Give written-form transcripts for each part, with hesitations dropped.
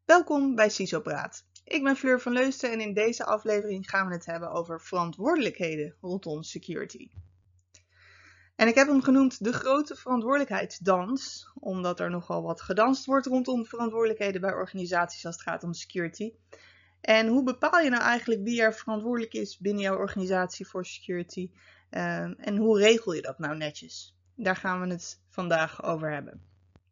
Welkom bij CISO Praat. Ik ben Fleur van Leusden en in deze aflevering gaan we het hebben over verantwoordelijkheden rondom security. En ik heb hem genoemd de grote verantwoordelijkheidsdans, omdat er nogal wat gedanst wordt rondom verantwoordelijkheden bij organisaties als het gaat om security. En hoe bepaal je nou eigenlijk wie er verantwoordelijk is binnen jouw organisatie voor security? En hoe regel je dat nou netjes? Daar gaan we het vandaag over hebben.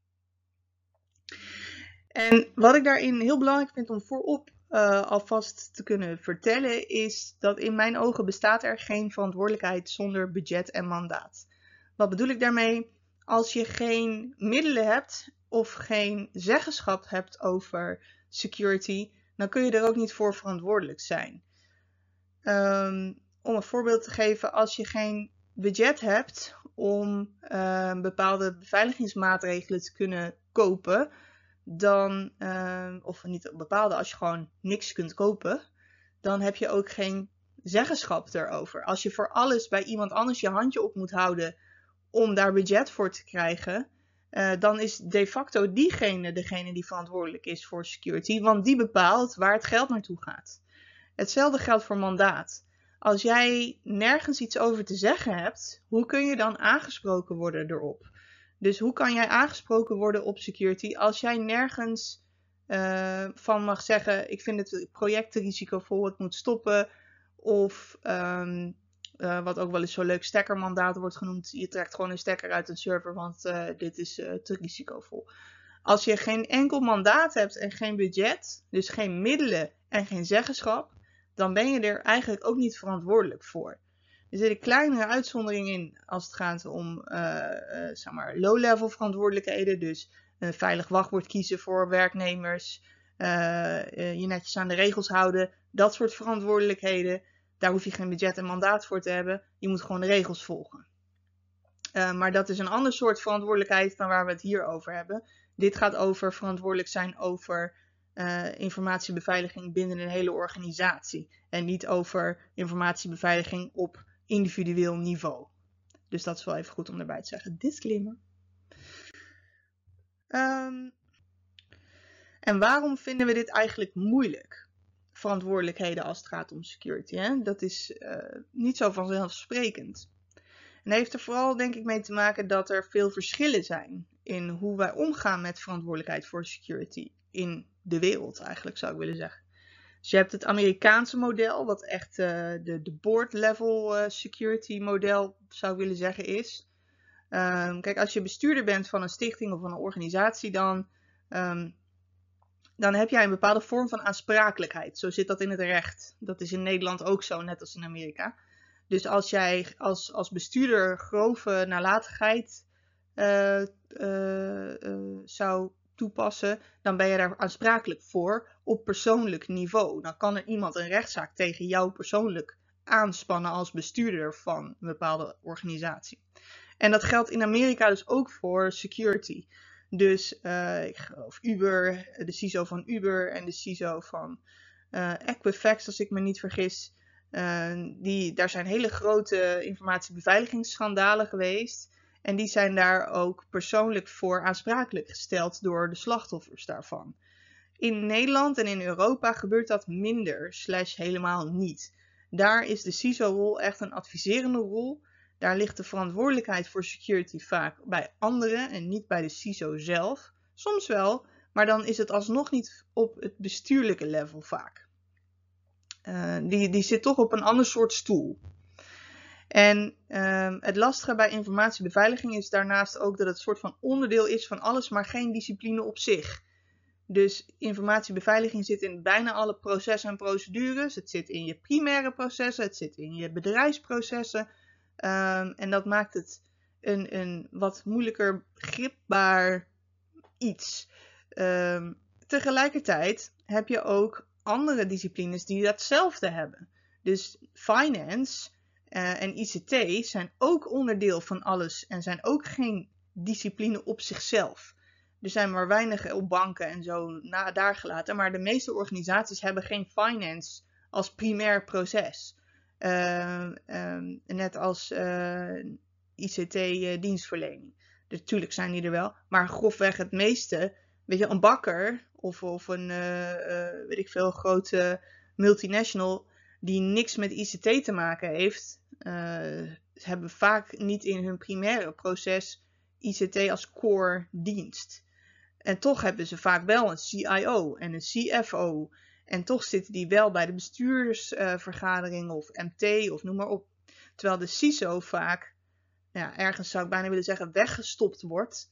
En wat ik daarin heel belangrijk vind om voorop alvast te kunnen vertellen, is dat in mijn ogen bestaat er geen verantwoordelijkheid zonder budget en mandaat. Wat bedoel ik daarmee? Als je geen middelen hebt of geen zeggenschap hebt over security, dan kun je er ook niet voor verantwoordelijk zijn. Om een voorbeeld te geven, als je geen budget hebt om bepaalde beveiligingsmaatregelen te kunnen kopen, dan, of niet bepaalde, als je gewoon niks kunt kopen, dan heb je ook geen zeggenschap erover. Als je voor alles bij iemand anders je handje op moet houden om daar budget voor te krijgen, dan is de facto degene die verantwoordelijk is voor security, want die bepaalt waar het geld naartoe gaat. Hetzelfde geldt voor mandaat. Als jij nergens iets over te zeggen hebt, hoe kun je dan aangesproken worden erop? Dus hoe kan jij aangesproken worden op security als jij nergens van mag zeggen, ik vind het project te risicovol, het moet stoppen. Of wat ook wel eens zo leuk stekkermandaat wordt genoemd, je trekt gewoon een stekker uit een server, want dit is te risicovol. Als je geen enkel mandaat hebt en geen budget, dus geen middelen en geen zeggenschap, dan ben je er eigenlijk ook niet verantwoordelijk voor. Er zit een kleinere uitzondering in als het gaat om zeg maar low-level verantwoordelijkheden. Dus een veilig wachtwoord kiezen voor werknemers, je netjes aan de regels houden. Dat soort verantwoordelijkheden, daar hoef je geen budget en mandaat voor te hebben. Je moet gewoon de regels volgen. Maar dat is een ander soort verantwoordelijkheid dan waar we het hier over hebben. Dit gaat over verantwoordelijk zijn over informatiebeveiliging binnen een hele organisatie. En niet over informatiebeveiliging op individueel niveau. Dus dat is wel even goed om erbij te zeggen. Disclaimer. En waarom vinden we dit eigenlijk moeilijk? Verantwoordelijkheden als het gaat om security. Hè? Dat is niet zo vanzelfsprekend. En dat heeft er vooral denk ik mee te maken dat er veel verschillen zijn in hoe wij omgaan met verantwoordelijkheid voor security in de wereld eigenlijk, zou ik willen zeggen. Dus je hebt het Amerikaanse model, wat echt de board level security model, zou ik willen zeggen, is. Kijk, als je bestuurder bent van een stichting of van een organisatie, dan heb jij een bepaalde vorm van aansprakelijkheid. Zo zit dat in het recht. Dat is in Nederland ook zo, net als in Amerika. Dus als jij als bestuurder grove nalatigheid zou toepassen, dan ben je daar aansprakelijk voor op persoonlijk niveau. Dan kan er iemand een rechtszaak tegen jou persoonlijk aanspannen als bestuurder van een bepaalde organisatie. En dat geldt in Amerika dus ook voor security. Dus ik geloof Uber, de CISO van Uber en de CISO van Equifax, als ik me niet vergis. Daar zijn hele grote informatiebeveiligingsschandalen geweest. En die zijn daar ook persoonlijk voor aansprakelijk gesteld door de slachtoffers daarvan. In Nederland en in Europa gebeurt dat minder, helemaal niet. Daar is de CISO-rol echt een adviserende rol. Daar ligt de verantwoordelijkheid voor security vaak bij anderen en niet bij de CISO zelf. Soms wel, maar dan is het alsnog niet op het bestuurlijke level vaak. Die zit toch op een ander soort stoel. En het lastige bij informatiebeveiliging is daarnaast ook dat het een soort van onderdeel is van alles, maar geen discipline op zich. Dus informatiebeveiliging zit in bijna alle processen en procedures. Het zit in je primaire processen, het zit in je bedrijfsprocessen. En dat maakt het een wat moeilijker gripbaar iets. Tegelijkertijd heb je ook andere disciplines die datzelfde hebben. Dus finance en ICT zijn ook onderdeel van alles en zijn ook geen discipline op zichzelf. Er zijn maar weinig op banken en zo daar gelaten, maar de meeste organisaties hebben geen finance als primair proces. Net als ICT-dienstverlening. Natuurlijk zijn die er wel, maar grofweg het meeste weet je, een bakker of een, weet ik veel, grote multinational die niks met ICT te maken heeft, hebben vaak niet in hun primaire proces ICT als core dienst. En toch hebben ze vaak wel een CIO en een CFO. En toch zitten die wel bij de bestuurdersvergaderingen of MT of noem maar op. Terwijl de CISO vaak, ja, ergens zou ik bijna willen zeggen, weggestopt wordt.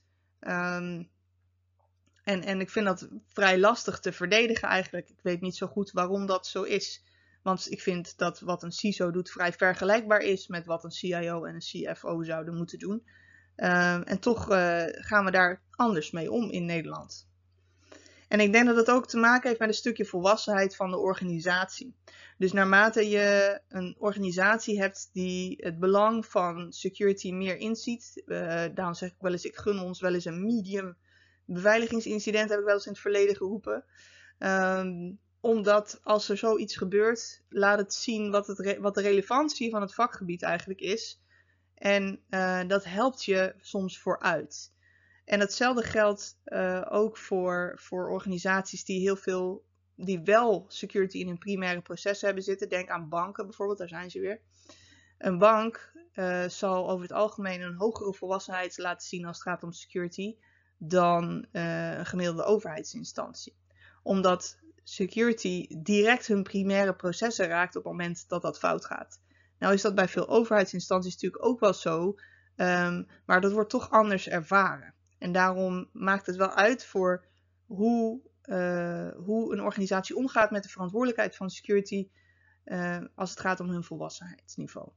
En ik vind dat vrij lastig te verdedigen eigenlijk. Ik weet niet zo goed waarom dat zo is. Want ik vind dat wat een CISO doet vrij vergelijkbaar is met wat een CIO en een CFO zouden moeten doen. En toch gaan we daar anders mee om in Nederland. En ik denk dat het ook te maken heeft met een stukje volwassenheid van de organisatie. Dus naarmate je een organisatie hebt die het belang van security meer inziet, daarom zeg ik wel eens, ik gun ons wel eens een medium beveiligingsincident, heb ik wel eens in het verleden geroepen. Omdat als er zoiets gebeurt, laat het zien wat de relevantie van het vakgebied eigenlijk is. En dat helpt je soms vooruit. En hetzelfde geldt ook voor organisaties die wel security in hun primaire processen hebben zitten. Denk aan banken bijvoorbeeld, daar zijn ze weer. Een bank zal over het algemeen een hogere volwassenheid laten zien als het gaat om security dan een gemiddelde overheidsinstantie. Omdat security direct hun primaire processen raakt op het moment dat dat fout gaat. Nou is dat bij veel overheidsinstanties natuurlijk ook wel zo, maar dat wordt toch anders ervaren. En daarom maakt het wel uit voor hoe een organisatie omgaat met de verantwoordelijkheid van security als het gaat om hun volwassenheidsniveau.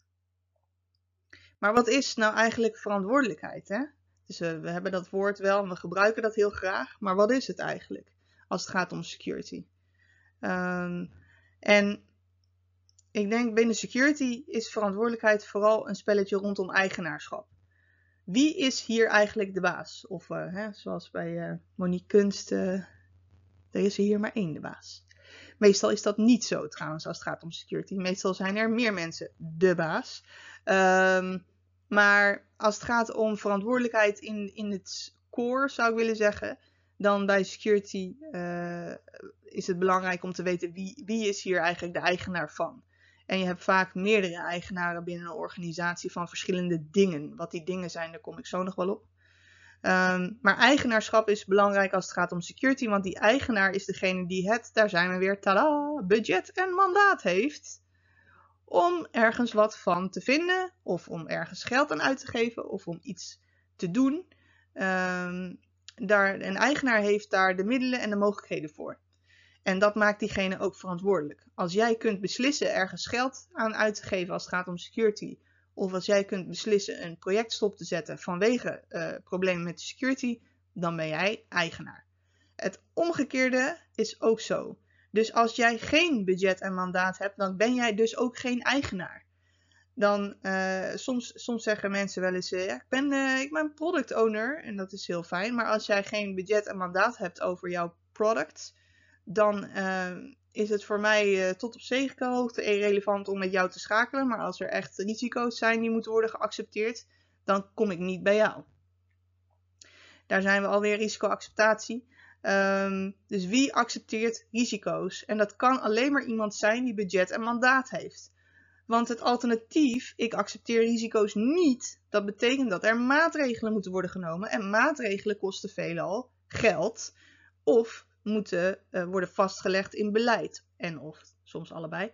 Maar wat is nou eigenlijk verantwoordelijkheid, hè? Dus we hebben dat woord wel en we gebruiken dat heel graag, maar wat is het eigenlijk als het gaat om security? En ik denk binnen security is verantwoordelijkheid vooral een spelletje rondom eigenaarschap. Wie is hier eigenlijk de baas? Of zoals bij Monique Kunst, er is er hier maar één de baas. Meestal is dat niet zo trouwens als het gaat om security. Meestal zijn er meer mensen de baas. Maar als het gaat om verantwoordelijkheid in het core, zou ik willen zeggen, dan bij security is het belangrijk om te weten wie is hier eigenlijk de eigenaar van. En je hebt vaak meerdere eigenaren binnen een organisatie van verschillende dingen. Wat die dingen zijn, daar kom ik zo nog wel op. Maar eigenaarschap is belangrijk als het gaat om security, want die eigenaar is degene die daar zijn we weer, tada, budget en mandaat heeft om ergens wat van te vinden, of om ergens geld aan uit te geven, of om iets te doen. Een eigenaar heeft daar de middelen en de mogelijkheden voor. En dat maakt diegene ook verantwoordelijk. Als jij kunt beslissen ergens geld aan uit te geven als het gaat om security, of als jij kunt beslissen een project stop te zetten vanwege problemen met de security, dan ben jij eigenaar. Het omgekeerde is ook zo. Dus als jij geen budget en mandaat hebt, dan ben jij dus ook geen eigenaar. Dan soms zeggen mensen wel eens, ik ben product owner en dat is heel fijn. Maar als jij geen budget en mandaat hebt over jouw product, dan is het voor mij tot op zekere hoogte irrelevant om met jou te schakelen. Maar als er echt risico's zijn die moeten worden geaccepteerd, dan kom ik niet bij jou. Daar zijn we alweer, risicoacceptatie. Dus wie accepteert risico's? En dat kan alleen maar iemand zijn die budget en mandaat heeft. Want het alternatief, ik accepteer risico's niet, dat betekent dat er maatregelen moeten worden genomen. En maatregelen kosten veelal geld of moeten worden vastgelegd in beleid. En of soms allebei.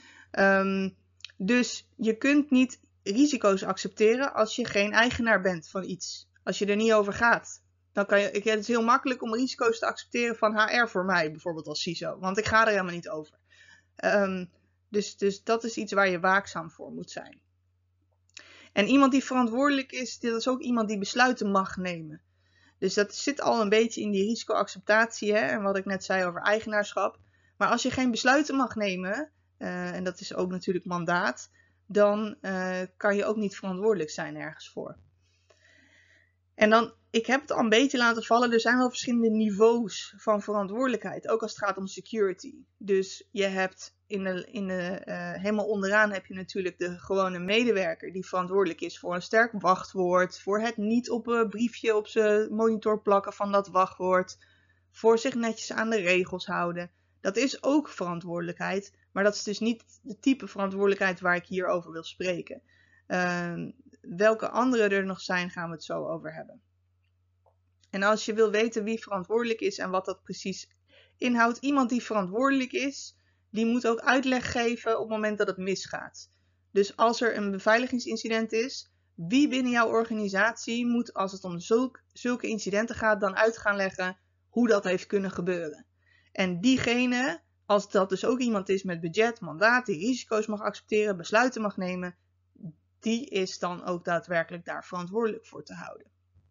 Dus je kunt niet risico's accepteren als je geen eigenaar bent van iets. Als je er niet over gaat. Dan het is heel makkelijk om risico's te accepteren van HR voor mij, bijvoorbeeld als CISO. Want ik ga er helemaal niet over. Dus dat is iets waar je waakzaam voor moet zijn. En iemand die verantwoordelijk is, dat is ook iemand die besluiten mag nemen. Dus dat zit al een beetje in die risicoacceptatie, hè, en wat ik net zei over eigenaarschap. Maar als je geen besluiten mag nemen, en dat is ook natuurlijk mandaat, dan kan je ook niet verantwoordelijk zijn ergens voor. En dan ik heb het al een beetje laten vallen. Er zijn wel verschillende niveaus van verantwoordelijkheid. Ook als het gaat om security. Dus je hebt helemaal onderaan heb je natuurlijk de gewone medewerker. Die verantwoordelijk is voor een sterk wachtwoord. Voor het niet op een briefje op zijn monitor plakken van dat wachtwoord. Voor zich netjes aan de regels houden. Dat is ook verantwoordelijkheid. Maar dat is dus niet de type verantwoordelijkheid waar ik hier over wil spreken. Welke andere er nog zijn, gaan we het zo over hebben. En als je wil weten wie verantwoordelijk is en wat dat precies inhoudt. Iemand die verantwoordelijk is, die moet ook uitleg geven op het moment dat het misgaat. Dus als er een beveiligingsincident is, wie binnen jouw organisatie moet, als het om zulke incidenten gaat, dan uit gaan leggen hoe dat heeft kunnen gebeuren. En diegene, als dat dus ook iemand is met budget, mandaat, die risico's mag accepteren, besluiten mag nemen, die is dan ook daadwerkelijk daar verantwoordelijk voor te houden.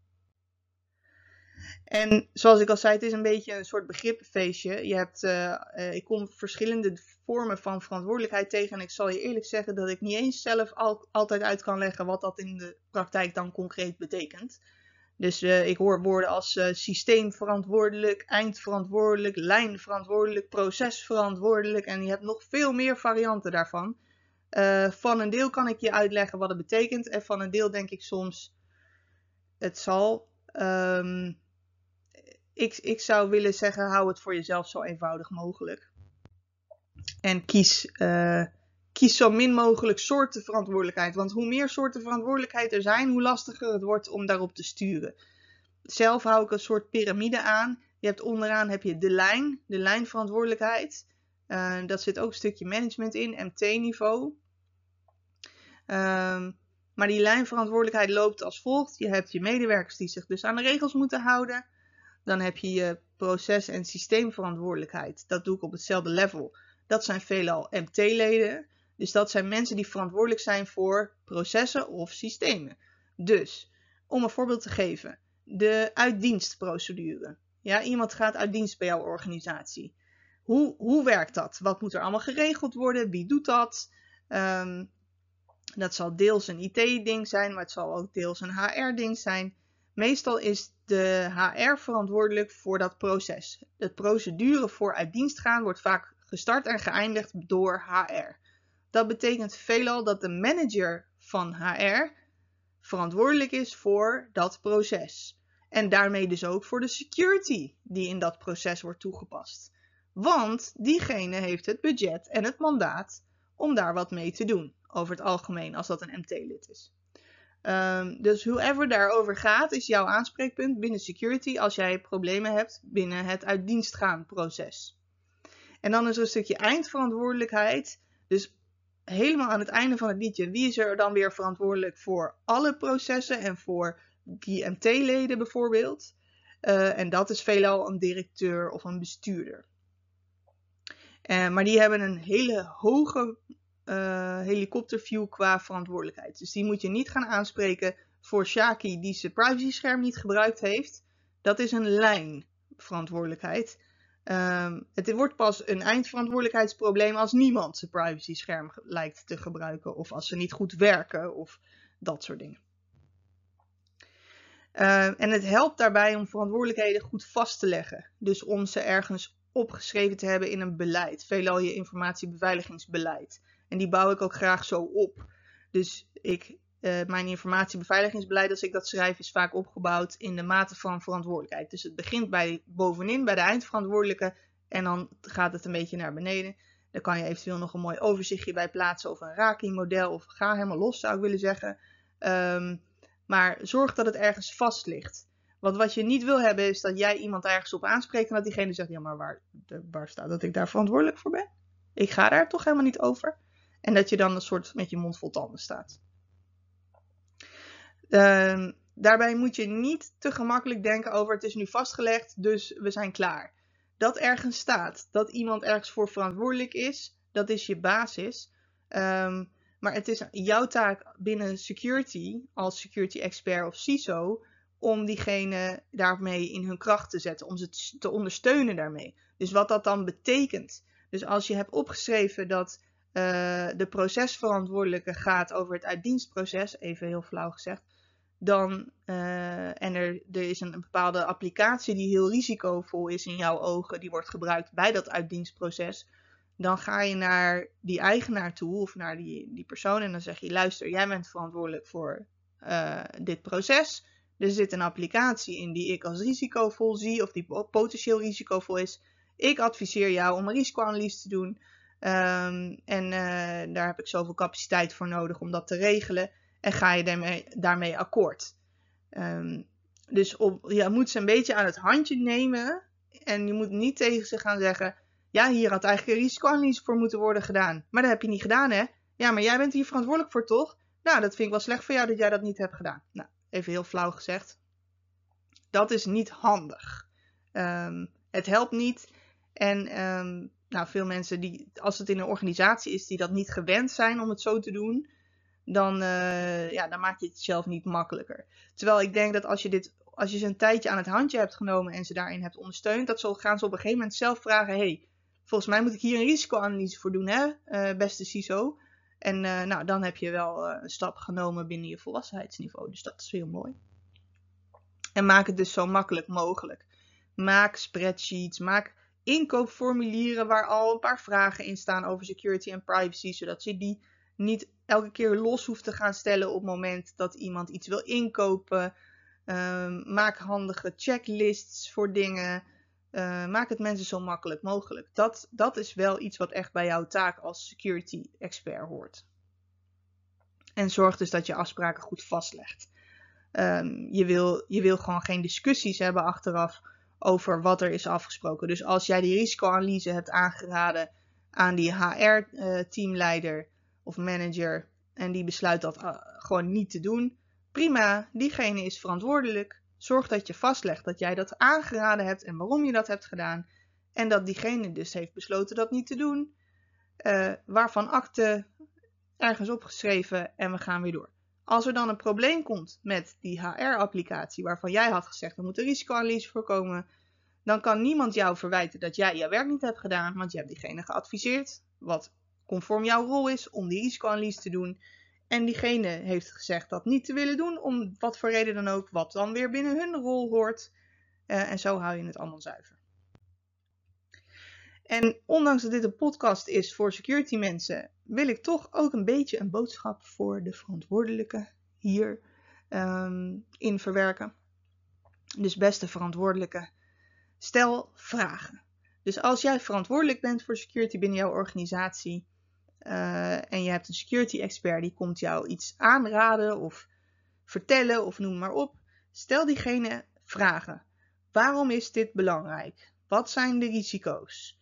En zoals ik al zei, het is een beetje een soort begrippenfeestje. Ik kom verschillende vormen van verantwoordelijkheid tegen. En ik zal je eerlijk zeggen dat ik niet eens zelf altijd uit kan leggen wat dat in de praktijk dan concreet betekent. Dus ik hoor woorden als systeemverantwoordelijk, eindverantwoordelijk, lijnverantwoordelijk, procesverantwoordelijk. En je hebt nog veel meer varianten daarvan. Van een deel kan ik je uitleggen wat het betekent. En van een deel denk ik soms, het zal. Ik zou willen zeggen, hou het voor jezelf zo eenvoudig mogelijk. En kies zo min mogelijk soorten verantwoordelijkheid. Want hoe meer soorten verantwoordelijkheid er zijn, hoe lastiger het wordt om daarop te sturen. Zelf hou ik een soort piramide aan. Je hebt onderaan heb je de lijnverantwoordelijkheid. Dat zit ook een stukje management in, MT-niveau. Maar die lijnverantwoordelijkheid loopt als volgt. Je hebt je medewerkers die zich dus aan de regels moeten houden. Dan heb je je proces- en systeemverantwoordelijkheid. Dat doe ik op hetzelfde level. Dat zijn veelal MT-leden. Dus dat zijn mensen die verantwoordelijk zijn voor processen of systemen. Dus, om een voorbeeld te geven. De uitdienstprocedure. Ja, iemand gaat uit dienst bij jouw organisatie. Hoe werkt dat? Wat moet er allemaal geregeld worden? Wie doet dat? Dat zal deels een IT-ding zijn, maar het zal ook deels een HR-ding zijn. Meestal is de HR verantwoordelijk voor dat proces. De procedure voor uit dienst gaan wordt vaak gestart en geëindigd door HR. Dat betekent veelal dat de manager van HR verantwoordelijk is voor dat proces. En daarmee dus ook voor de security die in dat proces wordt toegepast. Want diegene heeft het budget en het mandaat om daar wat mee te doen. Over het algemeen, als dat een MT-lid is. Dus whoever daarover gaat, is jouw aanspreekpunt binnen security als jij problemen hebt binnen het uit dienst gaan proces. En dan is er een stukje eindverantwoordelijkheid. Dus helemaal aan het einde van het liedje, wie is er dan weer verantwoordelijk voor alle processen en voor die MT-leden bijvoorbeeld. En dat is veelal een directeur of een bestuurder. Maar die hebben een hele hoge helikopterview qua verantwoordelijkheid. Dus die moet je niet gaan aanspreken voor Shaki die zijn privacyscherm niet gebruikt heeft. Dat is een lijnverantwoordelijkheid. Het wordt pas een eindverantwoordelijkheidsprobleem als niemand zijn privacyscherm lijkt te gebruiken. Of als ze niet goed werken of dat soort dingen. En het helpt daarbij om verantwoordelijkheden goed vast te leggen. Dus om ze ergens opgeschreven te hebben in een beleid. Veelal je informatiebeveiligingsbeleid. En die bouw ik ook graag zo op. Dus mijn informatiebeveiligingsbeleid, als ik dat schrijf, is vaak opgebouwd in de mate van verantwoordelijkheid. Dus het begint bovenin, bij de eindverantwoordelijke. En dan gaat het een beetje naar beneden. Daar kan je eventueel nog een mooi overzichtje bij plaatsen. Of een Raki-model. Of ga helemaal los, zou ik willen zeggen. Maar zorg dat het ergens vast ligt. Want wat je niet wil hebben, is dat jij iemand ergens op aanspreekt. En dat diegene zegt, ja, maar waar staat dat ik daar verantwoordelijk voor ben? Ik ga daar toch helemaal niet over. En dat je dan een soort met je mond vol tanden staat. Daarbij moet je niet te gemakkelijk denken over het is nu vastgelegd, dus we zijn klaar. Dat ergens staat, dat iemand ergens voor verantwoordelijk is, dat is je basis. Maar het is jouw taak binnen security, als security expert of CISO, om diegene daarmee in hun kracht te zetten, om ze te ondersteunen daarmee. Dus wat dat dan betekent. Dus als je hebt opgeschreven dat de procesverantwoordelijke gaat over het uitdienstproces, even heel flauw gezegd, en er is een bepaalde applicatie die heel risicovol is in jouw ogen, die wordt gebruikt bij dat uitdienstproces, dan ga je naar die eigenaar toe of naar die persoon en dan zeg je, luister, jij bent verantwoordelijk voor dit proces. Er zit een applicatie in die ik als risicovol zie of die potentieel risicovol is. Ik adviseer jou om een risicoanalyse te doen. Daar heb ik zoveel capaciteit voor nodig om dat te regelen. En ga je daarmee akkoord. Dus je moet ze een beetje aan het handje nemen. En je moet niet tegen ze gaan zeggen, ja, hier had eigenlijk een risicoanalyse voor moeten worden gedaan. Maar dat heb je niet gedaan, hè? Ja, maar jij bent hier verantwoordelijk voor, toch? Nou, dat vind ik wel slecht van jou dat jij dat niet hebt gedaan. Nou, even heel flauw gezegd. Dat is niet handig. Het helpt niet. En veel mensen, als het in een organisatie is die dat niet gewend zijn om het zo te doen, dan maak je het zelf niet makkelijker. Terwijl ik denk dat als je ze een tijdje aan het handje hebt genomen en ze daarin hebt ondersteund, gaan ze op een gegeven moment zelf vragen, hey, volgens mij moet ik hier een risicoanalyse voor doen, hè, beste CISO. En dan heb je wel een stap genomen binnen je volwassenheidsniveau. Dus dat is heel mooi. En maak het dus zo makkelijk mogelijk. Maak spreadsheets, maak inkoopformulieren waar al een paar vragen in staan over security en privacy, zodat je die niet elke keer los hoeft te gaan stellen op het moment dat iemand iets wil inkopen. Maak handige checklists voor dingen. Maak het mensen zo makkelijk mogelijk. Dat is wel iets wat echt bij jouw taak als security expert hoort. En zorg dus dat je afspraken goed vastlegt. Je wil gewoon geen discussies hebben achteraf over wat er is afgesproken. Dus als jij die risicoanalyse hebt aangeraden aan die HR-teamleider of manager en die besluit dat gewoon niet te doen, prima, diegene is verantwoordelijk. Zorg dat je vastlegt dat jij dat aangeraden hebt en waarom je dat hebt gedaan. En dat diegene dus heeft besloten dat niet te doen. Waarvan akte ergens opgeschreven en we gaan weer door. Als er dan een probleem komt met die HR-applicatie waarvan jij had gezegd er moet een risicoanalyse voorkomen, dan kan niemand jou verwijten dat jij jouw werk niet hebt gedaan, want je hebt diegene geadviseerd wat conform jouw rol is om die risicoanalyse te doen. En diegene heeft gezegd dat niet te willen doen, om wat voor reden dan ook, wat dan weer binnen hun rol hoort. En zo hou je het allemaal zuiver. En ondanks dat dit een podcast is voor security mensen, wil ik toch ook een beetje een boodschap voor de verantwoordelijke hier in verwerken. Dus beste verantwoordelijke, stel vragen. Dus als jij verantwoordelijk bent voor security binnen jouw organisatie en je hebt een security expert die komt jou iets aanraden of vertellen of noem maar op, stel diegene vragen. Waarom is dit belangrijk? Wat zijn de risico's?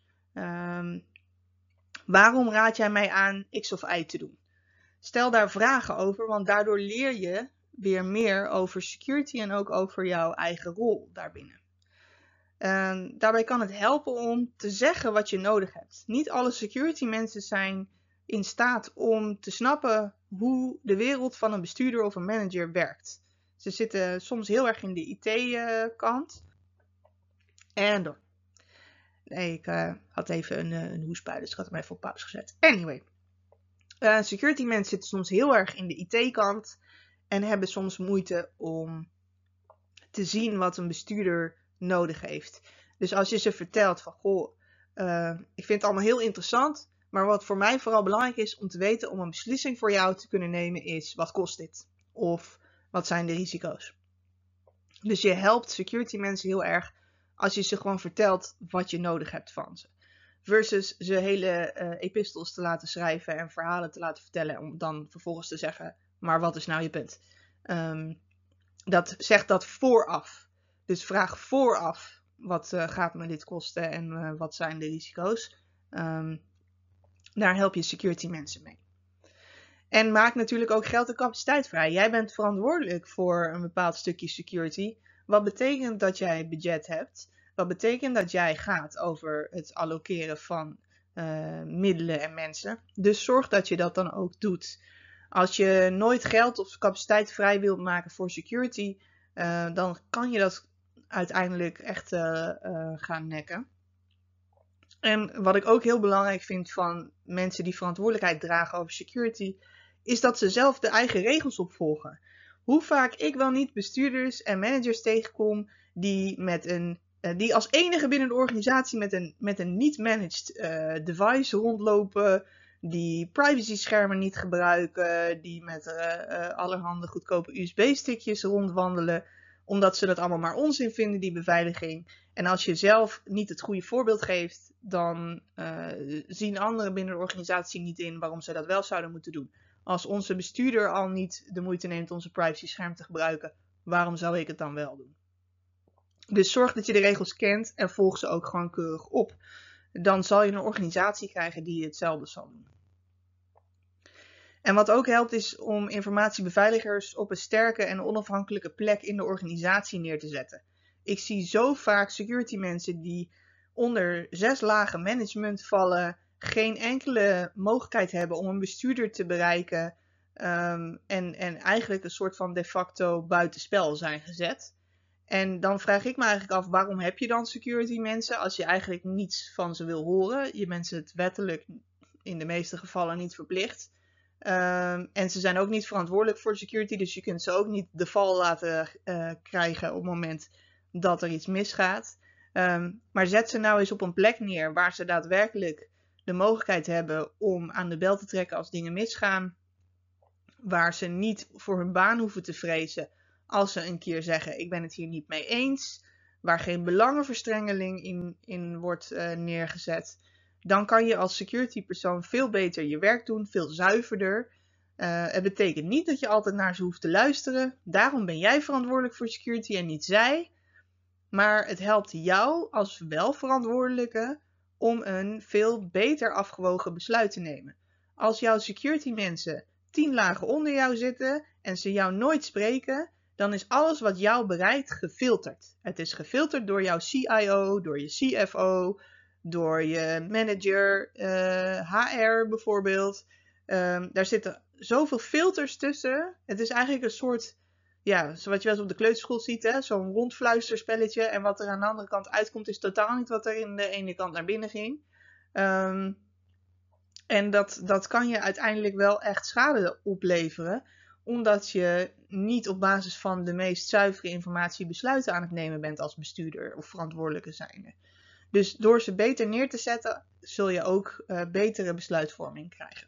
Waarom raad jij mij aan X of Y te doen? Stel daar vragen over, want daardoor leer je weer meer over security en ook over jouw eigen rol daarbinnen. Daarbij kan het helpen om te zeggen wat je nodig hebt. Niet alle security mensen zijn in staat om te snappen hoe de wereld van een bestuurder of een manager werkt. Ze zitten soms heel erg in de IT-kant. En door. Nee, ik had even een hoestbui, dus ik had hem even op pauze gezet. Anyway. Security mensen zitten soms heel erg in de IT-kant. En hebben soms moeite om te zien wat een bestuurder nodig heeft. Dus als je ze vertelt van, goh, ik vind het allemaal heel interessant. Maar wat voor mij vooral belangrijk is om te weten, om een beslissing voor jou te kunnen nemen is, wat kost dit? Of wat zijn de risico's? Dus je helpt security mensen heel erg als je ze gewoon vertelt wat je nodig hebt van ze. Versus ze hele epistels te laten schrijven en verhalen te laten vertellen. Om dan vervolgens te zeggen, maar wat is nou je punt? Zeg dat vooraf. Dus vraag vooraf, wat gaat me dit kosten en wat zijn de risico's? Daar help je security mensen mee. En maak natuurlijk ook geld en capaciteit vrij. Jij bent verantwoordelijk voor een bepaald stukje security. Wat betekent dat jij budget hebt? Wat betekent dat jij gaat over het allokeren van middelen en mensen? Dus zorg dat je dat dan ook doet. Als je nooit geld of capaciteit vrij wilt maken voor security, dan kan je dat uiteindelijk echt gaan nekken. En wat ik ook heel belangrijk vind van mensen die verantwoordelijkheid dragen over security, is dat ze zelf de eigen regels opvolgen. hoe vaak ik wel niet bestuurders en managers tegenkom die als enige binnen de organisatie met een niet-managed device rondlopen, die privacy-schermen niet gebruiken, die met allerhande goedkope USB-stickjes rondwandelen, omdat ze dat allemaal maar onzin vinden, die beveiliging. En als je zelf niet het goede voorbeeld geeft, dan zien anderen binnen de organisatie niet in waarom ze dat wel zouden moeten doen. Als onze bestuurder al niet de moeite neemt onze privacy-scherm te gebruiken, waarom zou ik het dan wel doen? Dus zorg dat je de regels kent en volg ze ook gewoon keurig op. Dan zal je een organisatie krijgen die hetzelfde zal doen. En wat ook helpt is om informatiebeveiligers op een sterke en onafhankelijke plek in de organisatie neer te zetten. Ik zie zo vaak security mensen die onder 6 lagen management vallen, geen enkele mogelijkheid hebben om een bestuurder te bereiken en eigenlijk een soort van de facto buitenspel zijn gezet. En dan vraag ik me eigenlijk af, waarom heb je dan security mensen als je eigenlijk niets van ze wil horen? Je bent het wettelijk in de meeste gevallen niet verplicht. En ze zijn ook niet verantwoordelijk voor security, dus je kunt ze ook niet de val laten krijgen op het moment dat er iets misgaat. Maar zet ze nou eens op een plek neer waar ze daadwerkelijk de mogelijkheid hebben om aan de bel te trekken als dingen misgaan. Waar ze niet voor hun baan hoeven te vrezen als ze een keer zeggen, ik ben het hier niet mee eens. Waar geen belangenverstrengeling in wordt neergezet. Dan kan je als security persoon veel beter je werk doen, veel zuiverder. Het betekent niet dat je altijd naar ze hoeft te luisteren. Daarom ben jij verantwoordelijk voor security en niet zij. Maar het helpt jou als wel verantwoordelijke om een veel beter afgewogen besluit te nemen. Als jouw security mensen 10 lagen onder jou zitten en ze jou nooit spreken, dan is alles wat jou bereikt gefilterd. Het is gefilterd door jouw CIO, door je CFO, door je manager, HR bijvoorbeeld. Daar zitten zoveel filters tussen. Het is eigenlijk een soort, ja, zoals je wel eens op de kleuterschool ziet, hè? Zo'n rondfluisterspelletje. En wat er aan de andere kant uitkomt is totaal niet wat er in de ene kant naar binnen ging. En dat kan je uiteindelijk wel echt schade opleveren. Omdat je niet op basis van de meest zuivere informatie besluiten aan het nemen bent als bestuurder of verantwoordelijke zijnde. Dus door ze beter neer te zetten, zul je ook betere besluitvorming krijgen.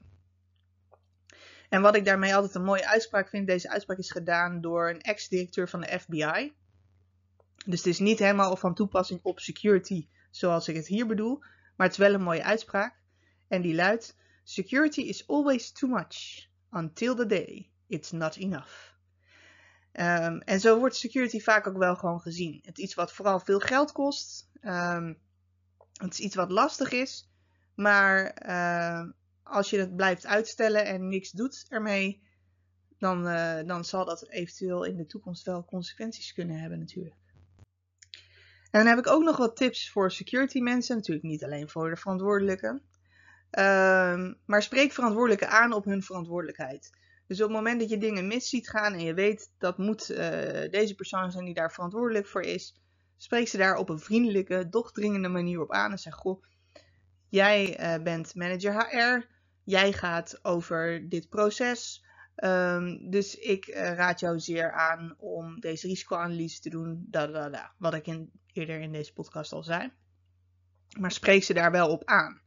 En wat ik daarmee altijd een mooie uitspraak vind, deze uitspraak is gedaan door een ex-directeur van de FBI. Dus het is niet helemaal van toepassing op security zoals ik het hier bedoel, maar het is wel een mooie uitspraak. En die luidt, security is always too much, until the day it's not enough. En zo wordt security vaak ook wel gewoon gezien. Het is iets wat vooral veel geld kost. Het is iets wat lastig is. Maar als je het blijft uitstellen en niks doet ermee, dan zal dat eventueel in de toekomst wel consequenties kunnen hebben natuurlijk. En dan heb ik ook nog wat tips voor security mensen. Natuurlijk niet alleen voor de verantwoordelijken. Maar spreek verantwoordelijken aan op hun verantwoordelijkheid. Dus op het moment dat je dingen mis ziet gaan en je weet dat moet deze persoon zijn die daar verantwoordelijk voor is, spreek ze daar op een vriendelijke, doch dringende manier op aan en zeg, goh, jij bent manager HR, jij gaat over dit proces, dus ik raad jou zeer aan om deze risicoanalyse te doen, wat ik eerder in deze podcast al zei. Maar spreek ze daar wel op aan.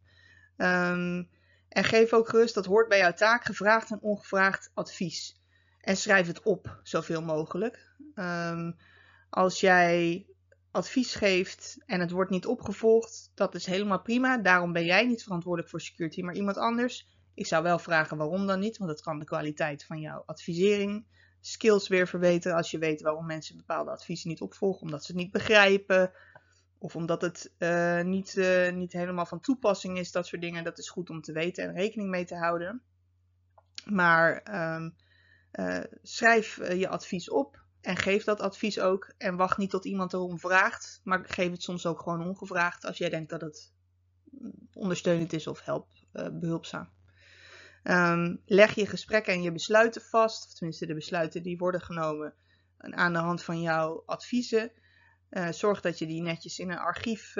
En geef ook gerust, dat hoort bij jouw taak, gevraagd en ongevraagd advies. En schrijf het op, zoveel mogelijk. Als jij advies geeft en het wordt niet opgevolgd, dat is helemaal prima. Daarom ben jij niet verantwoordelijk voor security, maar iemand anders. Ik zou wel vragen waarom dan niet, want dat kan de kwaliteit van jouw advisering, skills weer verbeteren als je weet waarom mensen bepaalde adviezen niet opvolgen, omdat ze het niet begrijpen. Of omdat het niet helemaal van toepassing is, dat soort dingen. Dat is goed om te weten en rekening mee te houden. Maar schrijf je advies op en geef dat advies ook. En wacht niet tot iemand erom vraagt. Maar geef het soms ook gewoon ongevraagd als jij denkt dat het ondersteunend is of behulpzaam. Leg je gesprekken en je besluiten vast. Of tenminste de besluiten die worden genomen aan de hand van jouw adviezen. Zorg dat je die netjes in een archief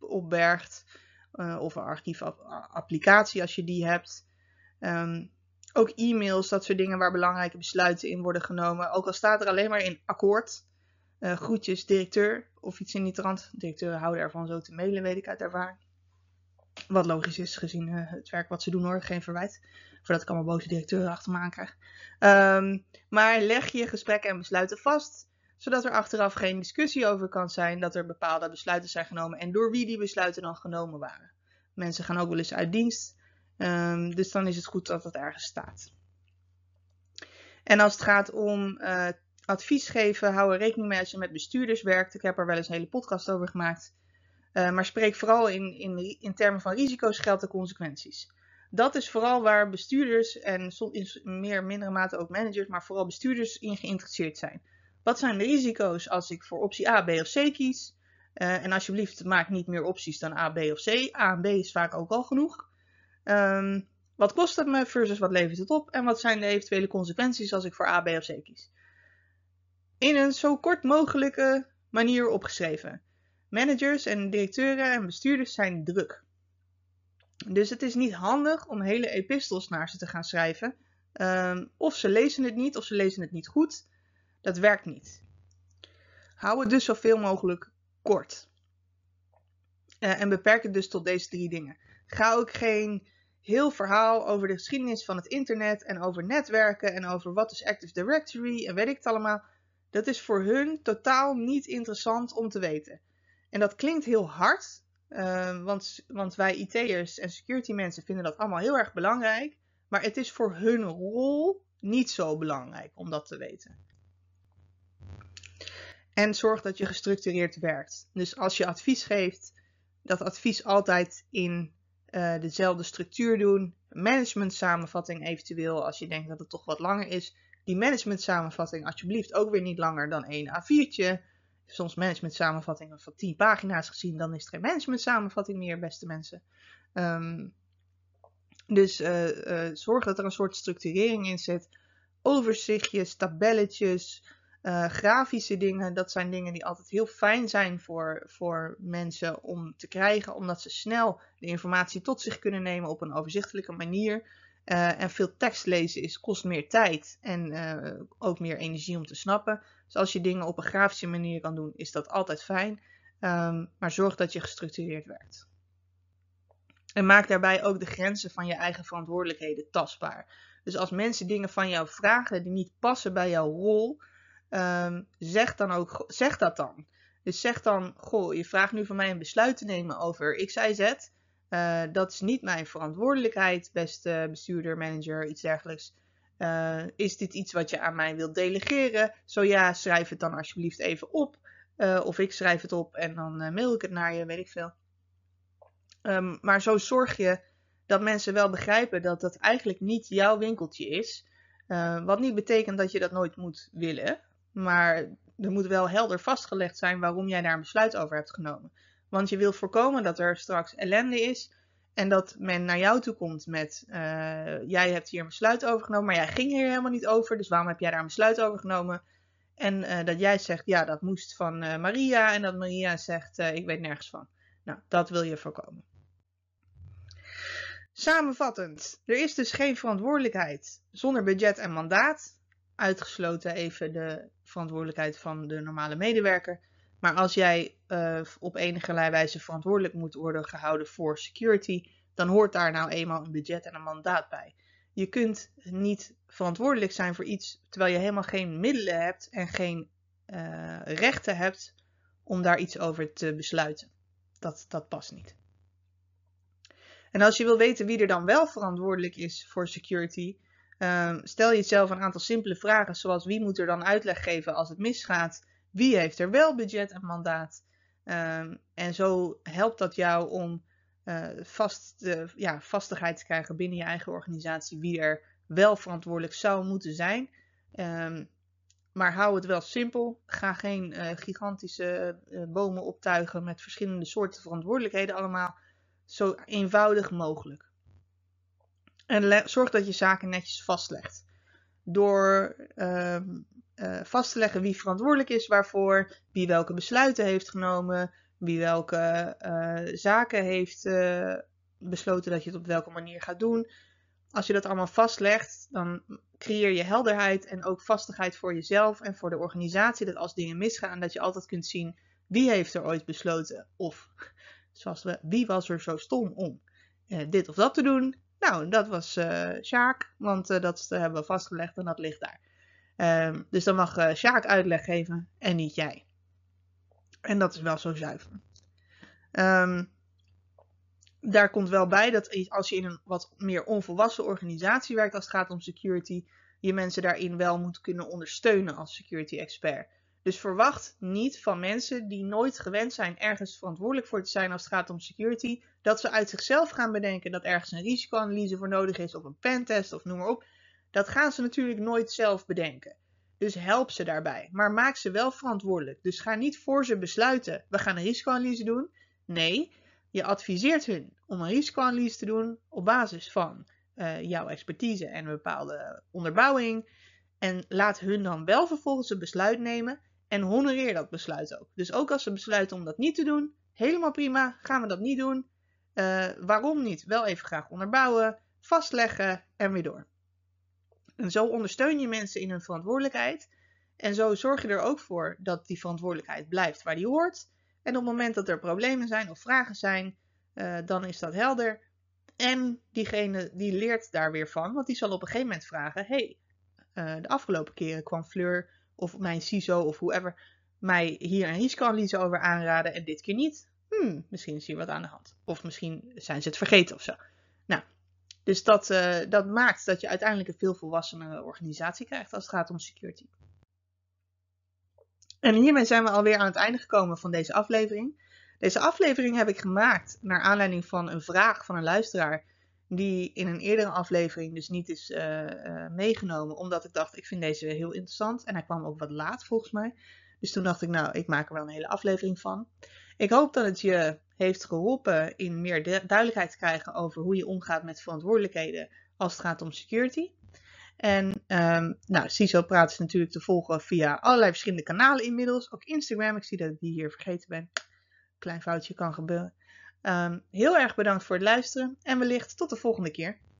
opbergt. Of een archiefapplicatie als je die hebt. Ook e-mails, dat soort dingen waar belangrijke besluiten in worden genomen. Ook al staat er alleen maar in akkoord. Groetjes, directeur. Of iets in die trant. Directeuren houden ervan zo te mailen, weet ik uit ervaring. Wat logisch is gezien het werk wat ze doen hoor. Geen verwijt. Voordat ik allemaal boze directeuren achter me aan krijg. Maar leg je gesprekken en besluiten vast. Zodat er achteraf geen discussie over kan zijn. Dat er bepaalde besluiten zijn genomen. En door wie die besluiten dan genomen waren. Mensen gaan ook wel eens uit dienst. Dus dan is het goed dat het ergens staat. En als het gaat om advies geven, hou er rekening mee als je met bestuurders werkt. Ik heb er wel eens een hele podcast over gemaakt. Maar spreek vooral in termen van risico's, geld en consequenties. Dat is vooral waar bestuurders en soms in mindere mate ook managers, maar vooral bestuurders in geïnteresseerd zijn. Wat zijn de risico's als ik voor optie A, B of C kies? En alsjeblieft, maak niet meer opties dan A, B of C. A en B is vaak ook al genoeg. Wat kost het me versus wat levert het op? En wat zijn de eventuele consequenties als ik voor A, B of C kies? In een zo kort mogelijke manier opgeschreven. Managers en directeuren en bestuurders zijn druk. Dus het is niet handig om hele epistels naar ze te gaan schrijven. Of ze lezen het niet, of ze lezen het niet goed. Dat werkt niet. Hou het dus zoveel mogelijk kort. En beperk het dus tot deze 3 dingen. Ga ook geen heel verhaal over de geschiedenis van het internet en over netwerken en over wat is Active Directory en weet ik het allemaal. Dat is voor hun totaal niet interessant om te weten. En dat klinkt heel hard, want wij IT'ers en security mensen vinden dat allemaal heel erg belangrijk. Maar het is voor hun rol niet zo belangrijk om dat te weten. En zorg dat je gestructureerd werkt. Dus als je advies geeft, dat advies altijd in dezelfde structuur doen. Management samenvatting eventueel, als je denkt dat het toch wat langer is. Die management samenvatting alsjeblieft ook weer niet langer dan 1 A4'tje. Soms management samenvattingen van 10 pagina's gezien, dan is het geen management samenvatting meer, beste mensen. Dus zorg dat er een soort structurering in zit. Overzichtjes, tabelletjes, grafische dingen. Dat zijn dingen die altijd heel fijn zijn voor mensen om te krijgen. Omdat ze snel de informatie tot zich kunnen nemen op een overzichtelijke manier. En veel tekst lezen kost meer tijd en ook meer energie om te snappen. Dus als je dingen op een grafische manier kan doen, is dat altijd fijn. Maar zorg dat je gestructureerd werkt. En maak daarbij ook de grenzen van je eigen verantwoordelijkheden tastbaar. Dus als mensen dingen van jou vragen die niet passen bij jouw rol, zeg dat dan. Dus zeg dan, goh, je vraagt nu van mij een besluit te nemen over X, Y, Z. Dat is niet mijn verantwoordelijkheid, beste bestuurder, manager, iets dergelijks. Is dit iets wat je aan mij wilt delegeren? Zo ja, schrijf het dan alsjeblieft even op. Of ik schrijf het op en dan mail ik het naar je, weet ik veel. Maar zo zorg je dat mensen wel begrijpen dat dat eigenlijk niet jouw winkeltje is. Wat niet betekent dat je dat nooit moet willen. Maar er moet wel helder vastgelegd zijn waarom jij daar een besluit over hebt genomen. Want je wil voorkomen dat er straks ellende is. En dat men naar jou toe komt met, jij hebt hier een besluit over genomen, maar jij ging hier helemaal niet over. Dus waarom heb jij daar een besluit over genomen? En dat jij zegt, ja, dat moest van Maria. En dat Maria zegt, ik weet nergens van. Nou, dat wil je voorkomen. Samenvattend, er is dus geen verantwoordelijkheid zonder budget en mandaat. Uitgesloten even de verantwoordelijkheid van de normale medewerker. Maar als jij op enige wijze verantwoordelijk moet worden gehouden voor security, dan hoort daar nou eenmaal een budget en een mandaat bij. Je kunt niet verantwoordelijk zijn voor iets terwijl je helemaal geen middelen hebt en geen rechten hebt om daar iets over te besluiten. Dat past niet. En als je wil weten wie er dan wel verantwoordelijk is voor security, stel jezelf een aantal simpele vragen, zoals wie moet er dan uitleg geven als het misgaat? Wie heeft er wel budget en mandaat? En zo helpt dat jou om vastigheid te krijgen binnen je eigen organisatie wie er wel verantwoordelijk zou moeten zijn. Maar hou het wel simpel. Ga geen gigantische bomen optuigen met verschillende soorten verantwoordelijkheden allemaal. Zo eenvoudig mogelijk. En zorg dat je zaken netjes vastlegt. Door vast te leggen wie verantwoordelijk is waarvoor, wie welke besluiten heeft genomen, wie welke zaken heeft besloten dat je het op welke manier gaat doen. als je dat allemaal vastlegt, dan creëer je helderheid en ook vastigheid voor jezelf en voor de organisatie. Dat als dingen misgaan, dat je altijd kunt zien wie heeft er ooit besloten. Of wie was er zo stom om dit of dat te doen. Nou, dat was Sjaak, want dat hebben we vastgelegd en dat ligt daar. Dus dan mag Sjaak uitleg geven en niet jij. En dat is wel zo zuiver. Daar komt wel bij dat als je in een wat meer onvolwassen organisatie werkt als het gaat om security, je mensen daarin wel moet kunnen ondersteunen als security expert. Dus verwacht niet van mensen die nooit gewend zijn ergens verantwoordelijk voor te zijn als het gaat om security, dat ze uit zichzelf gaan bedenken dat ergens een risicoanalyse voor nodig is of een pentest of noem maar op. Dat gaan ze natuurlijk nooit zelf bedenken. Dus help ze daarbij, maar maak ze wel verantwoordelijk. Dus ga niet voor ze besluiten, we gaan een risicoanalyse doen. Nee, je adviseert hun om een risicoanalyse te doen op basis van jouw expertise en een bepaalde onderbouwing. En laat hun dan wel vervolgens een besluit nemen en honoreer dat besluit ook. Dus ook als ze besluiten om dat niet te doen, helemaal prima, gaan we dat niet doen. Waarom niet? Wel even graag onderbouwen, vastleggen en weer door. En zo ondersteun je mensen in hun verantwoordelijkheid. En zo zorg je er ook voor dat die verantwoordelijkheid blijft waar die hoort. En op het moment dat er problemen zijn of vragen zijn, dan is dat helder. En diegene die leert daar weer van, want die zal op een gegeven moment vragen, de afgelopen keren kwam Fleur of mijn CISO of whoever mij hier een risicoanalyse over aanraden en dit keer niet. Misschien is hier wat aan de hand. Of misschien zijn ze het vergeten of zo. Nou, dus dat maakt dat je uiteindelijk een veel volwassenere organisatie krijgt als het gaat om security. En hiermee zijn we alweer aan het einde gekomen van deze aflevering. Deze aflevering heb ik gemaakt naar aanleiding van een vraag van een luisteraar die in een eerdere aflevering dus niet is meegenomen. Omdat ik dacht, ik vind deze heel interessant. En hij kwam ook wat laat volgens mij. Dus toen dacht ik, nou, ik maak er wel een hele aflevering van. Ik hoop dat het je heeft geholpen in meer duidelijkheid te krijgen over hoe je omgaat met verantwoordelijkheden als het gaat om security. En CISO Praat is natuurlijk te volgen via allerlei verschillende kanalen inmiddels. Ook Instagram, ik zie dat ik die hier vergeten ben. Klein foutje kan gebeuren. Heel erg bedankt voor het luisteren en wellicht tot de volgende keer.